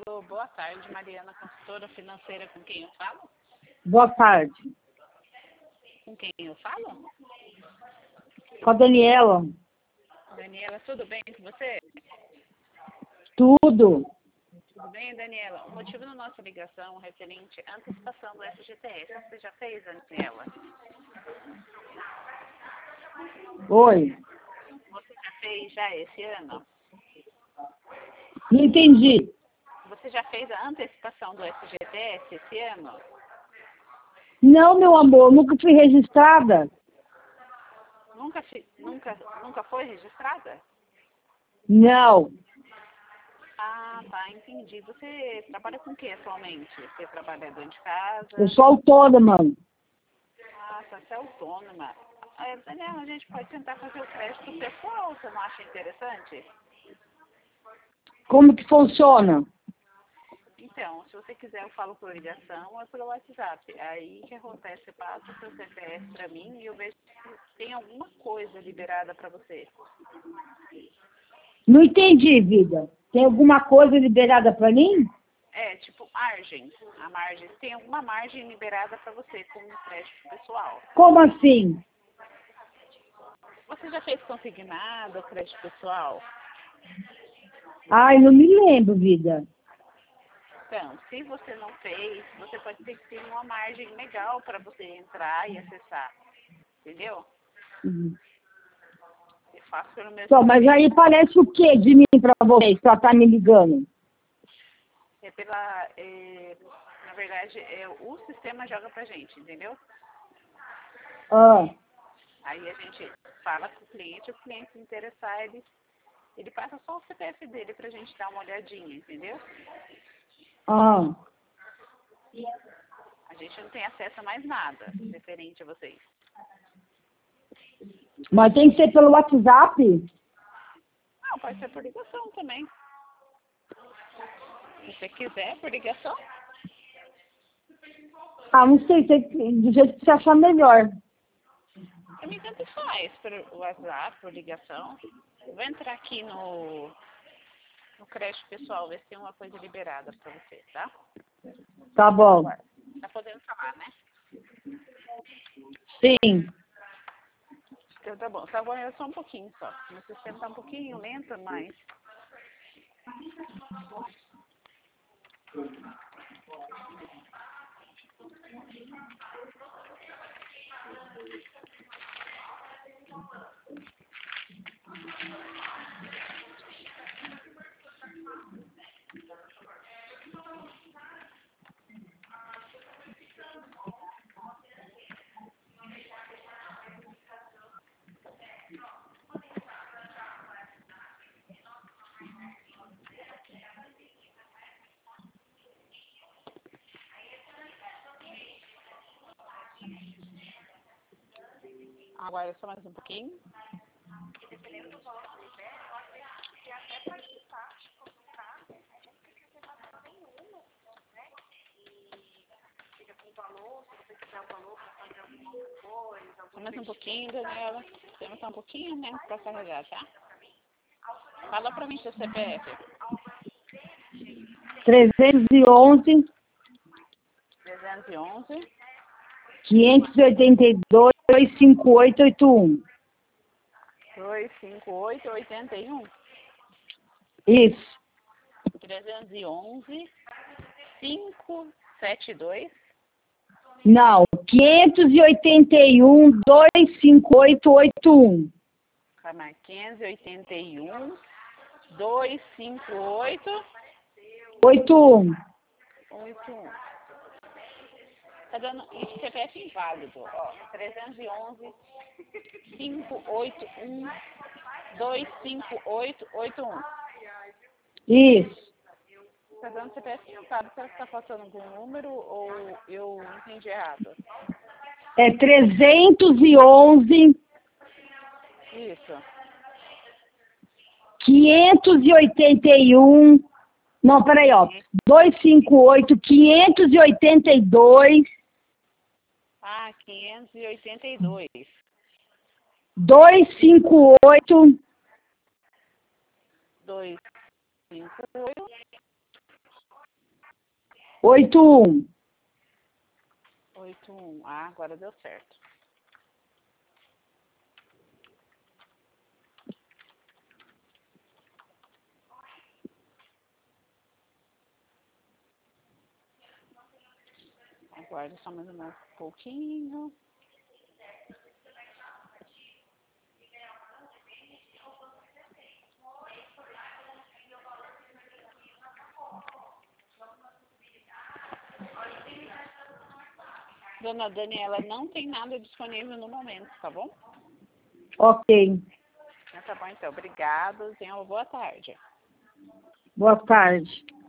Alô, boa tarde, Mariana, consultora financeira, com quem eu falo? Boa tarde. Com quem eu falo? Com a Daniela. Daniela, tudo bem com você? Tudo. Tudo bem, Daniela? O motivo da nossa ligação referente à antecipação do FGTS. Você já fez, Daniela? Oi. Você já fez já esse ano? Não entendi. Você já fez a antecipação do FGTS esse ano? Não, meu amor, nunca fui registrada. Nunca foi registrada? Não. Ah, tá, entendi. Você trabalha com o que atualmente? Você trabalha dentro de casa? Eu sou autônoma. Ah, você é autônoma. Daniela, a gente pode tentar fazer o crédito pessoal, você não acha interessante? Como que funciona? Então, se você quiser, eu falo por ligação ou pelo WhatsApp. Aí o que acontece? Você passa o seu CPF para mim e eu vejo se tem alguma coisa liberada para você. Não entendi, vida. Tem alguma coisa liberada para mim? É, tipo margem. A margem. Tem alguma margem liberada para você como crédito pessoal. Como assim? Você já fez consignado crédito pessoal? Ai, não me lembro, vida. Então, se você não fez, você pode ter que ter uma margem legal para você entrar e acessar. Entendeu? Eu faço pelo meu Então, mas aí parece o que de mim para vocês, pra estar me ligando? na verdade, o sistema joga pra gente, entendeu? Ah, Aí a gente fala com o cliente se interessar, ele passa só o CPF dele pra gente dar uma olhadinha, entendeu? ah. A gente não tem acesso a mais nada referente a vocês. Mas tem que ser pelo WhatsApp? Não, pode ser por ligação também. Se você quiser, por ligação. Ah, não sei, do jeito que você achar melhor. Pra mim tanto faz, por WhatsApp, por ligação. Eu vou entrar aqui no crédito pessoal, ver se tem uma coisa liberada pra você, tá? Tá bom. Tá podendo falar, né? Sim. Então tá bom, agora é só um pouquinho só. Meu sistema tá um pouquinho lento, mas... Agora é só mais um pouquinho. Só mais um pouquinho, Daniela. O sistema tá um pouquinho lento pra carregar, tá? Fala pra mim seu CPF. 311 311 582 25881. 258 81 Isso. 311 572 Não, 581 25881. calma, 581 258 81. 81. Tá dando isso CPF inválido, ó. 311 581 25881. Isso. Tá dando CPF inválida. Será que tá faltando algum número ou eu entendi errado? É 311 Isso. 581. Não, peraí, ó. 258 582 Ah, 582. 258 258 81. 81. Ah, agora deu certo. Aguarde só mais um pouquinho. Dona Daniela, não tem nada disponível no momento, tá bom? Ok. Tá bom, então. Obrigada. Tenha uma boa tarde. Boa tarde.